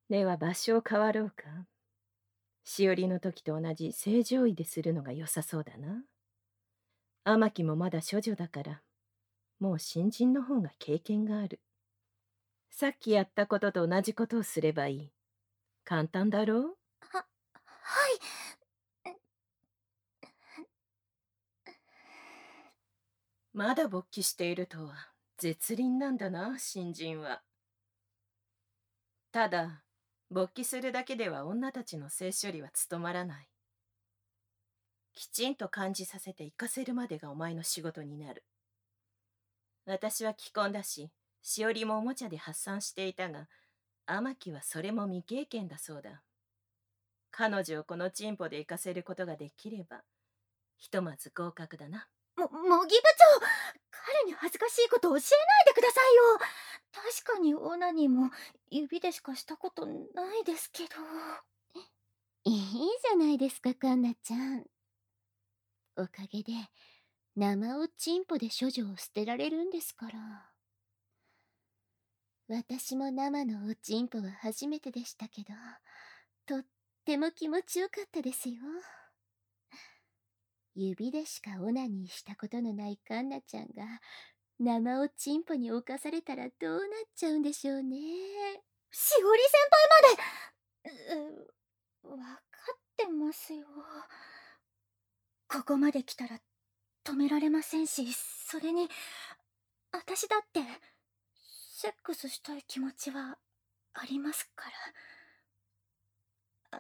では場所を変わろうか。しおりの時と同じ正常位でするのが良さそうだな。天城もまだ処女だから、もう新人の方が経験がある。さっきやったことと同じことをすればいい。簡単だろう？ はい。 まだ勃起しているとは絶倫なんだな、新人は。ただ、勃起するだけでは女たちの性処理は務まらない。きちんと感じさせて活かせるまでがお前の仕事になる。私は既婚だし、しおりもおもちゃで発散していたが、天城はそれも未経験だそうだ。彼女をこのチンポで活かせることができれば、ひとまず合格だな。 模擬部長、彼に恥ずかしいこと教えないでくださいよ。確かにオナニーも指でしかしたことないですけど。いいじゃないですか、カンナちゃん。おかげで生おちんぽで処女を捨てられるんですから。私も生のおちんぽは初めてでしたけど、とっても気持ちよかったですよ。指でしかオナニーしたことのないカンナちゃんが生おちんぽに侵されたらどうなっちゃうんでしょうね。しおり先輩までわかってますよ。ここまで来たら止められませんし、それに私だってセックスしたい気持ちはありますから。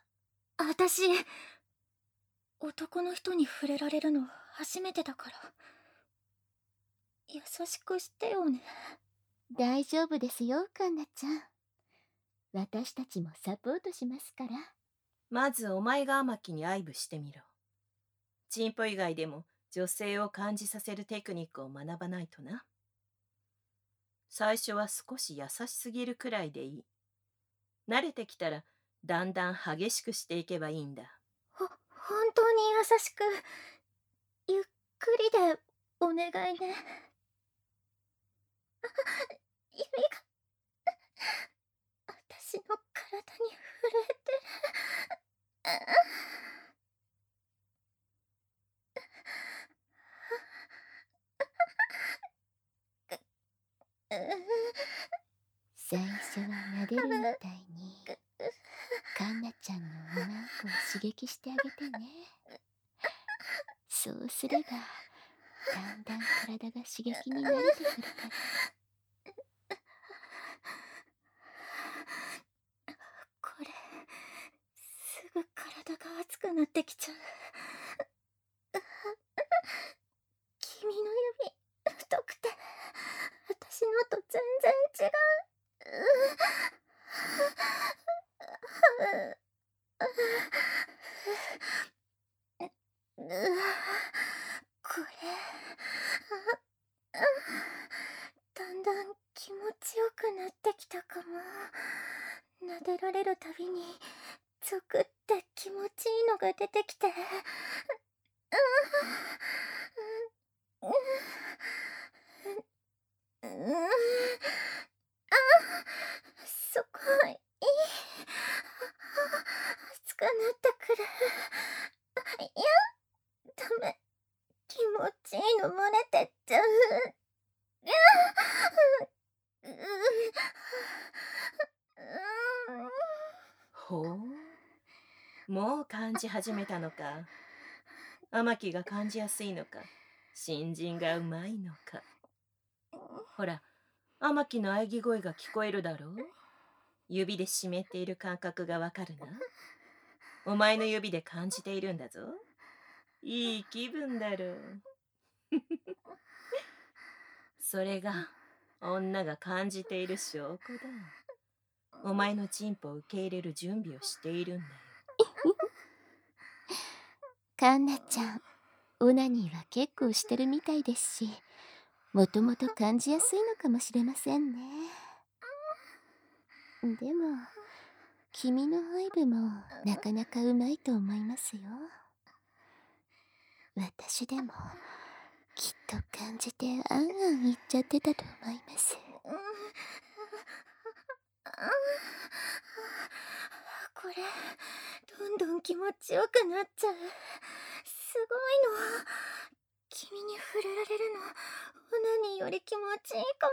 私男の人に触れられるの初めてだから優しくしてよね。大丈夫ですよ、カンナちゃん。私たちもサポートしますから。 まずお前が天城に愛撫してみろ。チンポ以外でも女性を感じさせるテクニックを学ばないとな。最初は少し優しすぎるくらいでいい。慣れてきたらだんだん激しくしていけばいいんだ。 本当に優しく、ゆっくりでお願いね。指が私の体に震えてる。最初は撫でるみたいにカンナちゃんのおまんこを刺激してあげてね。そうすればだんだん体が刺激に慣れてくるから。これすぐ体が熱くなってきちゃう。君の指太くて私のと全然違う。これだんだん気持ちよくなってきたかも。撫でられるたびにゾクって気持ちいいのが出てきて。そこいい。熱くなってくる。いや、ダメ。気持ちいいの漏れてっちゃう。 ほう、もう感じ始めたのか。天城が感じやすいのか、新人がうまいのか。ほら、天城の喘ぎ声が聞こえるだろう。指で湿っている感覚がわかるな。お前の指で感じているんだぞ。いい気分だろう。それが女が感じている証拠だ。お前のチンポを受け入れる準備をしているんだよ。 カンナちゃん、オナニーは結構してるみたいですし、もともと感じやすいのかもしれませんね。でも、君の愛撫もなかなかうまいと思いますよ。私でもきっと感じてあんあん言っちゃってたと思います。 どんどん気持ちよくなっちゃう。すごいの。君に触れられるの、オナニーより気持ちいいかも。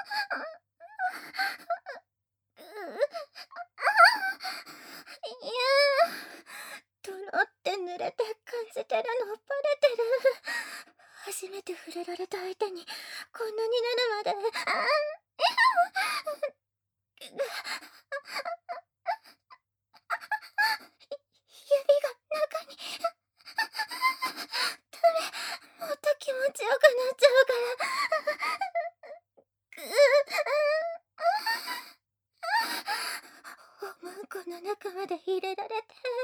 いやとろって濡れて感じてるのバレてる。初めて触れられた相手にこんなになるまで。指が中に。ダメ、もっと気持ちよくなっちゃうから。おまんこの中まで入れられて。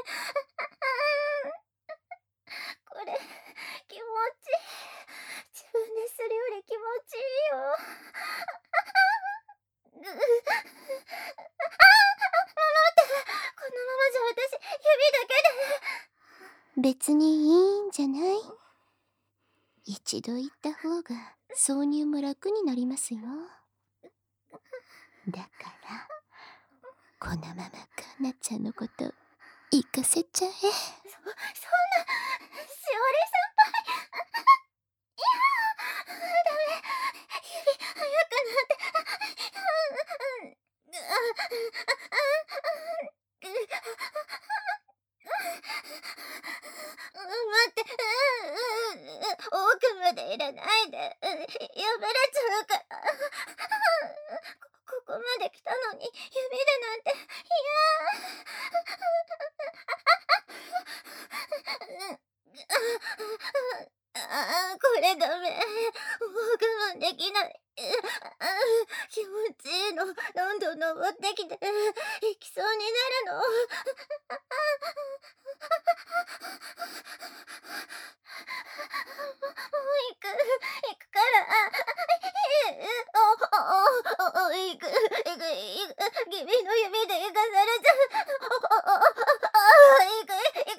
これ気持ちいい。自分でするより気持ちいいよ。待って、このままじゃ私指だけで。別にいいんじゃない？一度言った方が挿入も楽になりますよ。だからこのままかなちゃんのこと行かせちゃえ。そんな、しおり先輩。いやダメ、指早くなって。待って、奥まで入れないで。破れちゃうから。ここまで来たのに指でなんて。いやこれダメ。もう我慢できない。気持ちいいの。どんどん登ってきて行きそうになるの。行くから。行く。君の指で行かされちゃう。行く。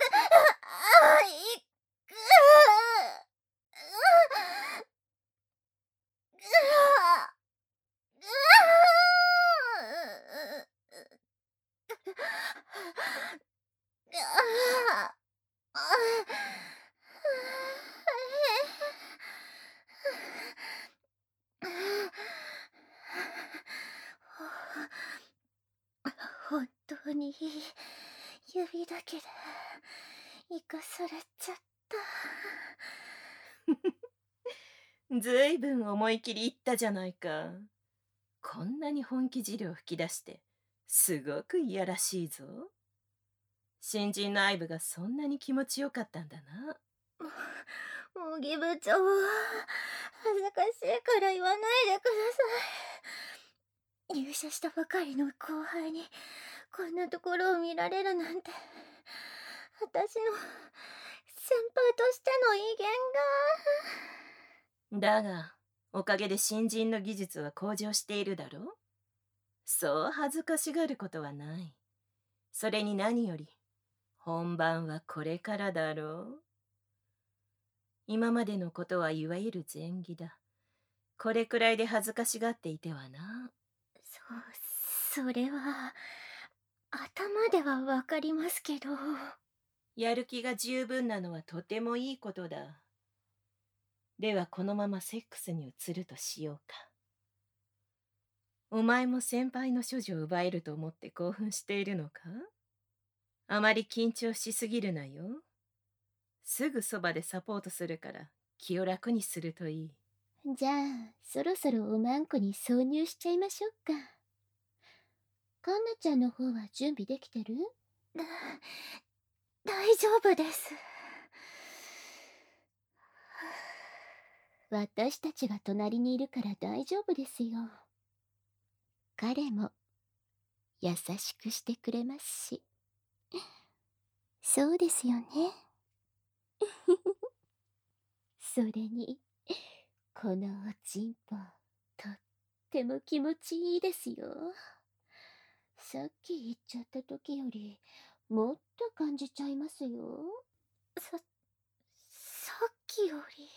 本当に指だけで生かされちゃった。 ずいぶん思い切り言ったじゃないか。こんなに本気汁を吹き出してすごくいやらしいぞ。新人のアイブがそんなに気持ちよかったんだな。 茂木部長、恥ずかしいから言わないでください。入社したばかりの後輩にこんなところを見られるなんて、私の先輩としての威厳だがおかげで新人の技術は向上しているだろう。そう恥ずかしがることはない。それに何より本番はこれからだろう。今までのことはいわゆる前儀だ。これくらいで恥ずかしがっていてはな。 それは頭ではわかりますけど。 やる気が十分なのはとてもいいことだ。ではこのままセックスに移るとしようか。お前も先輩の処女を奪えると思って興奮しているのか？あまり緊張しすぎるなよ。すぐそばでサポートするから気を楽にするといい。 じゃあそろそろおまんこに挿入しちゃいましょうか。かんなちゃんの方は準備できてる？大丈夫です。私たちが隣にいるから大丈夫ですよ。彼も優しくしてくれますし。そうですよね。それにこのおちんぽとっても気持ちいいですよ。さっき言っちゃった時よりもっと感じちゃいますよ。さっきより。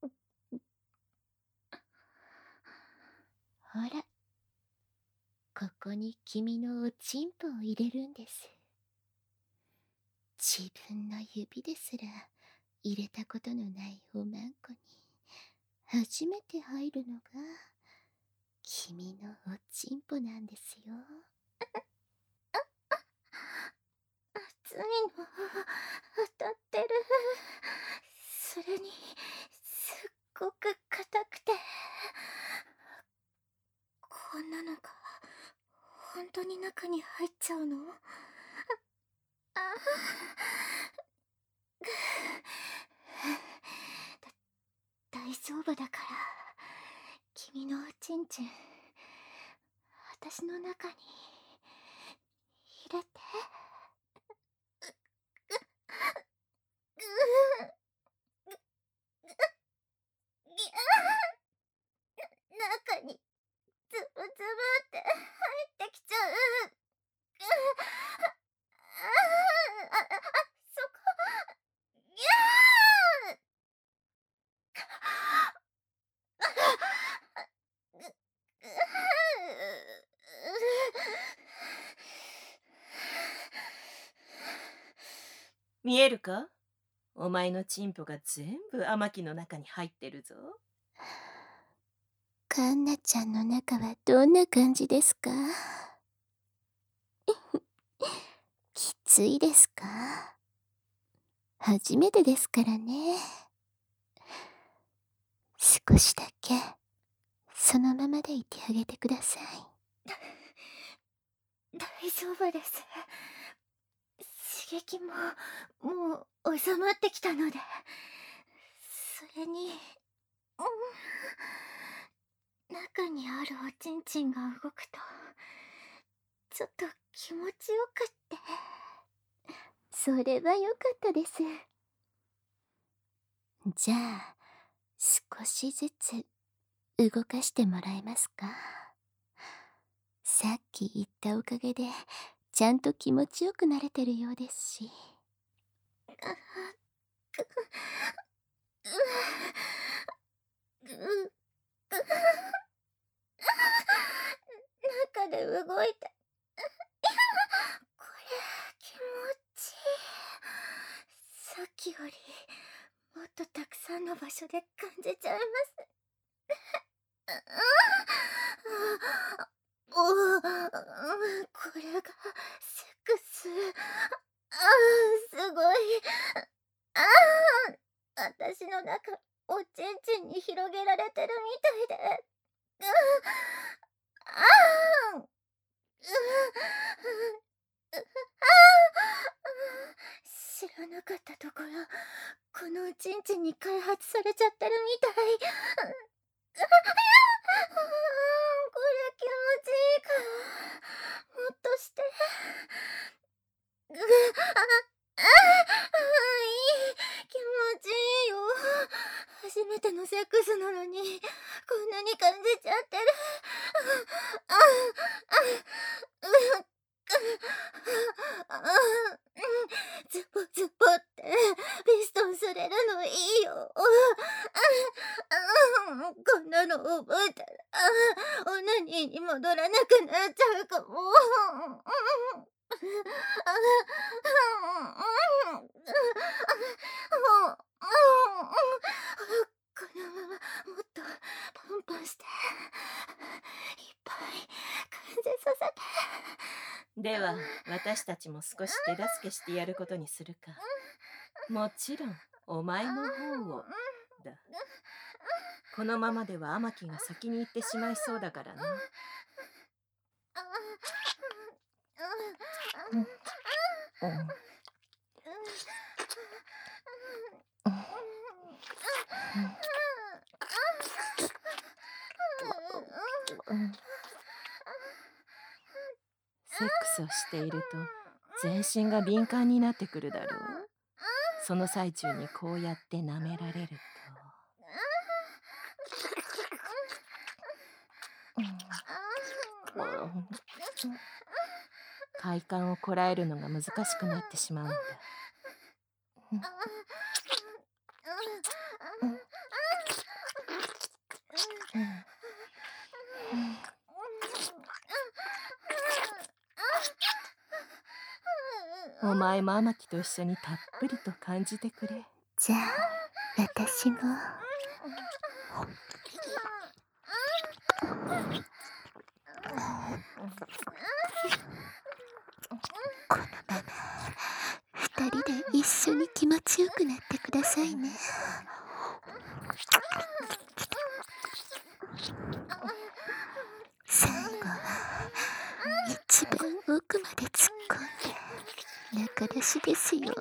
ほら、ここに君のおちんぽを入れるんです。自分の指ですら入れたことのないおまんこに初めて入るのが君のおちんぽなんですよ。熱いの当たってる。それにすっごく硬くて、こんなのが本当に中に入っちゃうの？あ大丈夫だから、君のおちんちん私の中に入れて。中にズブズブって入ってきちゃう。そこ、ギャー。 見えるか？お前のチンポが全部天城の中に入ってるぞ。 カンナちゃんの中はどんな感じですか？きついですか？初めてですからね。少しだけそのままでいてあげてください。大丈夫です。刺激ももう収まってきたので。それに、中にあるおちんちんが動くとちょっと気持ちよくって。それはよかったです。じゃあ少しずつ動かしてもらえますか？さっき言ったおかげでちゃんと気持ちよくなれてるようですし。中で動いて、これ気持ちいい。さっきよりもっとたくさんの場所で感じちゃいます。これがセックス。すごい。私の中おちんちんに広げられてるみたいで。知らなかったところ、このおちんちんに開発されちゃってるみたい。これ気持ちいいから、もっとして。いい、気持ちいいよ。初めてのセックスなのにこんなに感じちゃってる。ズボズボってピストンされるのいいよ。こんなの覚えたらオナニーに戻らなくなっちゃうかも。このままもっとパンパンしていっぱい感じさせて。 では私たちも少し手助けしてやることにするか。もちろんお前の方をだ。このままでは天城が先に行ってしまいそうだからな。セックスをしていると全身が敏感になってくるだろう。その最中にこうやって舐められると快感をこらえるのが難しくなってしまうんだ。 お前も天木と一緒にたっぷりと感じてくれ。 じゃあ私も。このまま二人で一緒に気持ちよくなってくださいね。最後は一番奥まで突っ込んで仲出しですよ。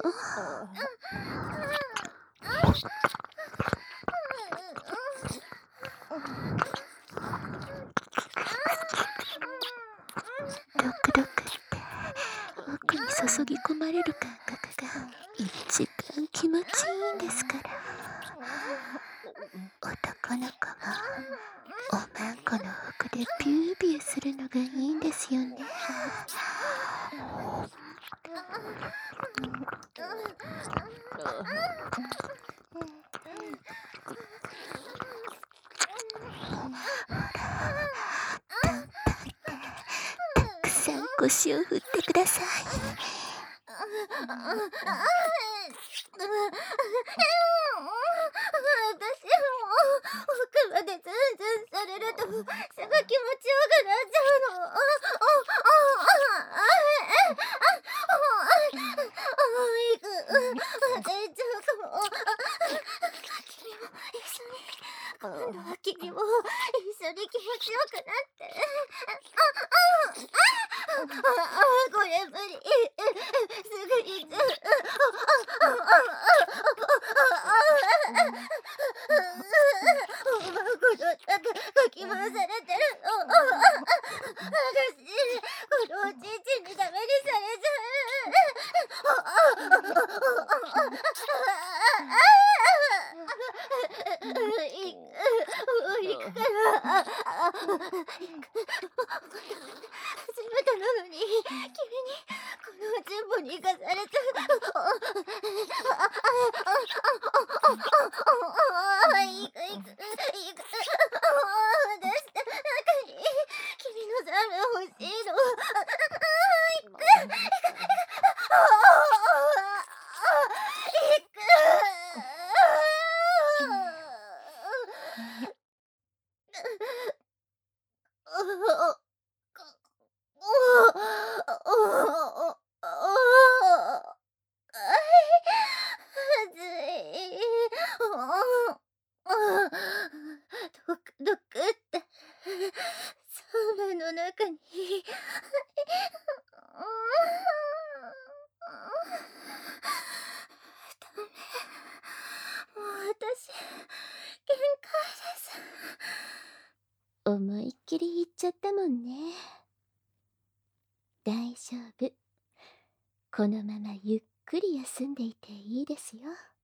ドクドクって奥に注ぎ込まれる感覚が一番気持ちいいんですから。男の子もおまんこの奥でビュービューするのがいいんですよね。たくさん腰を振ってください。私も奥までズンズンされるとすぐ気持ちよくなっちゃうの。いく忘れちゃうかも。君も一緒に、今度は君も一緒に気持ちよくなって。これ無理。すぐにズン。おまんこのかき回されてるの。私、このおちんちんにダメにされちゃう。行くから。初めてなのに、君にこのおちんぽに行かされちゃう。行く。出して中に君のザル欲しいの。行く。ドクってそうめんの中にダメ、もう私限界です。思いっきり言っちゃったもんね。大丈夫、このままゆっくり休んでいていいですよ。